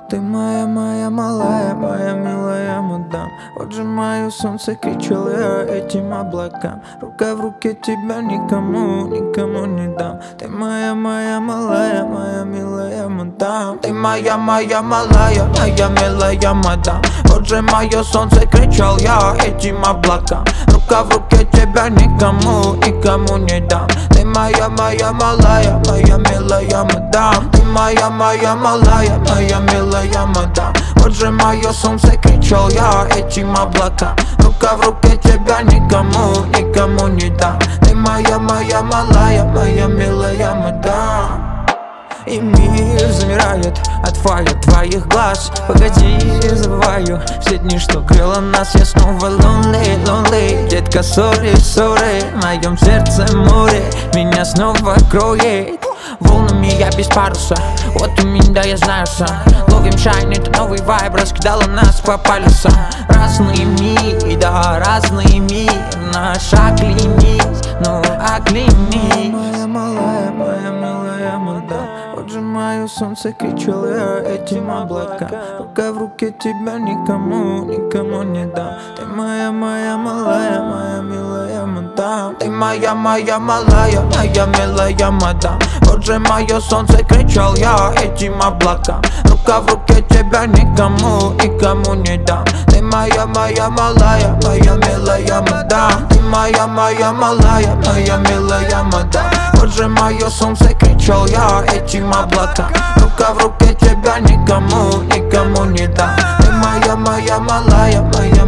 Ты моя малая, моя милая мадам. Вот же мое солнце, кричал я этим облакам. Рука в руке, тебя никому не дам. Ты моя малая, моя милая мадам. Ты моя малая, моя милая мадам. Вот же мое солнце, кричал я этим облакам. Рука в руке, тебя никому не дам. Ты моя малая, моя милая мадам. Ты моя малая, моя милая мадам. Вот же мое солнце, кричал я этим облакам. Рука в руке, тебя никому не дам. Ты моя малая, моя милая мадам. И мир замирает от фая твоих глаз. Погоди, забываю все дни, что крыло нас. Я снова lonely, детка, sorry в моем сердце море меня снова кроет волнами, я без паруса. Вот у меня, я знаю сам. Ловим шайн, это новый вайб, раскидала нас по полюсам. Разные миры, да, разные миры. Наш оглянись, ну оглянись. Моя малая, моя милая мадам. Вот же мое солнце, кричал я этим облакам. Рука в руке, тебя никому не дам. Ты моя малая, моя милая мадам. Ты моя малая, моя милая мадам. Вот же мое солнце, кричал я этим облакам. Рука в руке, тебя никому не дам. Ты моя малая, моя милая мадам. Ты моя малая, моя милая мадам. Вот же мое солнце, кричал я этим облакам. Рука в руке, тебя никому не дам. Ты моя малая, моя